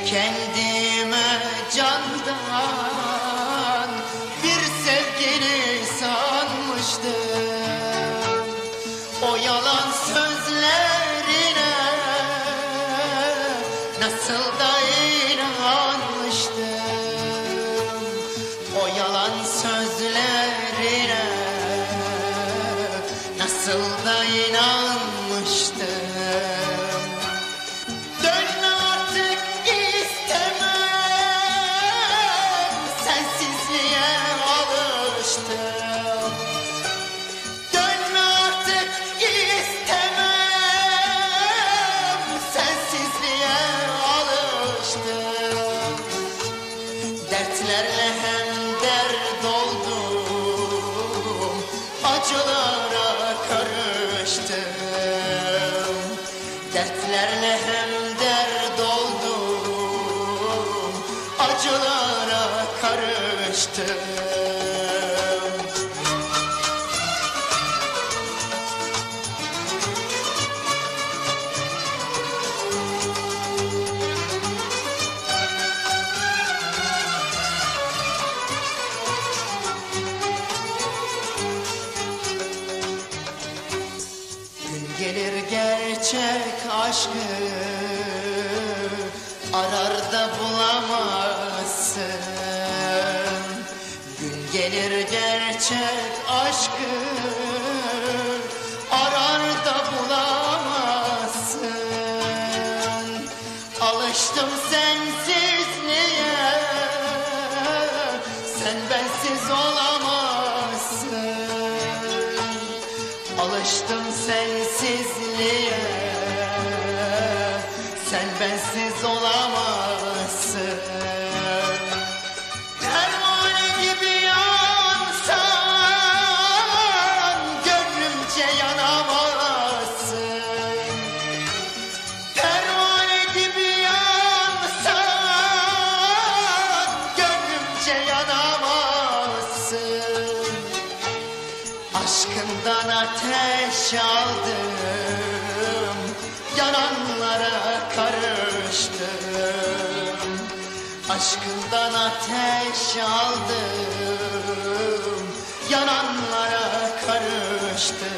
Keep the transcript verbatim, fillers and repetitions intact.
Kendime candan bir sevgili sanmıştım. O yalan sözlerine nasıl da inanmıştım. O yalan sözlerine nasıl da inanmıştım. Dönme artık istemem, sensizliğe alıştım. Dertlerle hem dert oldum, acılara karıştım. Dertlerle hem dert oldum, acılara karıştım. Gelir gerçek aşkı arar da bulamazsın. Gün gelir gerçek aşkı arar da bulamazsın. Alıştım sensizliğe, sen bensiz olamazsın. Alıştım sensizliğe, sen bensiz olamazsın. Pervane gibi yansan, gönlümce yanamazsın. Pervane gibi yansan, gönlümce yanamazsın. Aşkından ateş aldım, yananlara karıştım. Aşkından ateş aldım, yananlara karıştım.